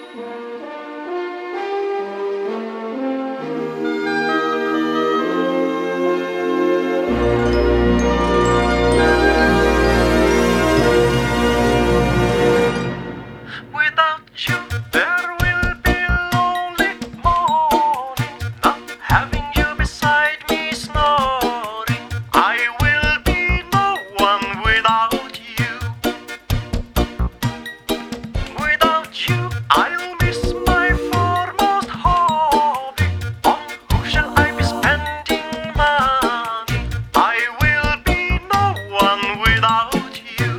Without you, there will be lonely morning. Not having you beside me snoring. I will be no one without you. Without you, I'll miss my foremost hobby. On who shall I be spending money? I will be no one without you.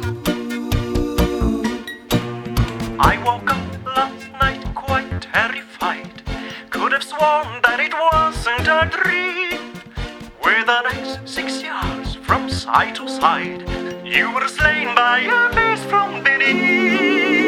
I woke up last night quite terrified. Could have sworn that it wasn't a dream. With the next 6 yards from side to side, you were slain by a beast from beneath.